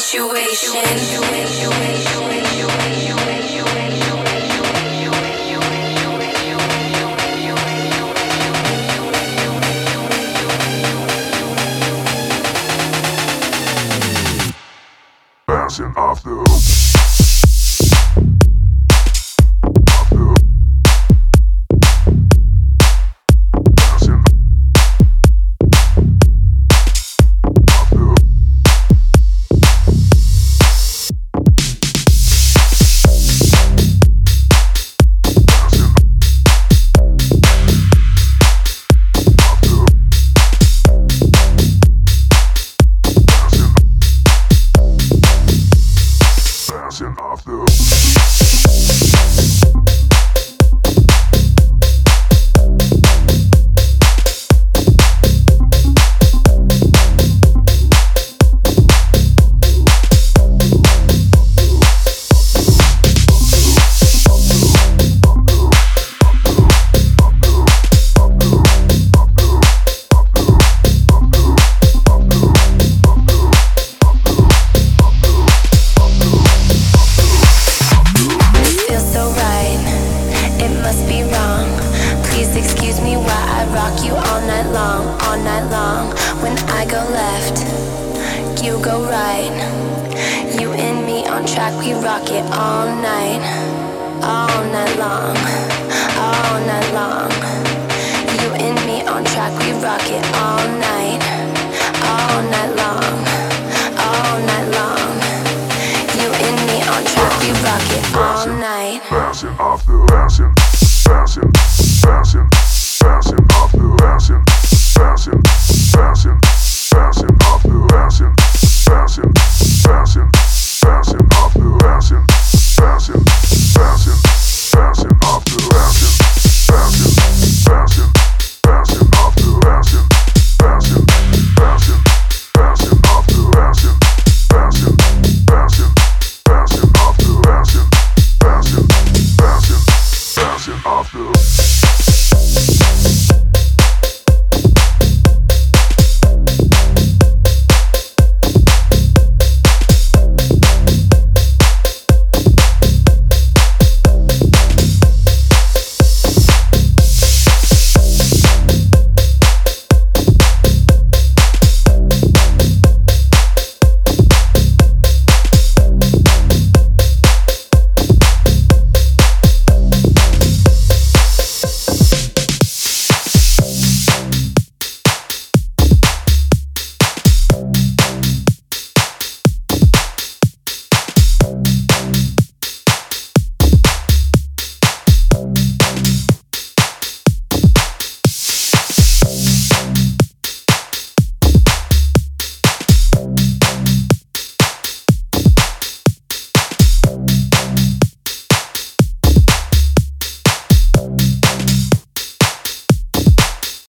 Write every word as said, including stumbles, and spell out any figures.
Bouncing off the off excuse me while I rock you all night long, all night long. When I go left, you go right. You and me on track, we rock it all night, all night long, all night long. You and me on track, we rock it all night, all night long.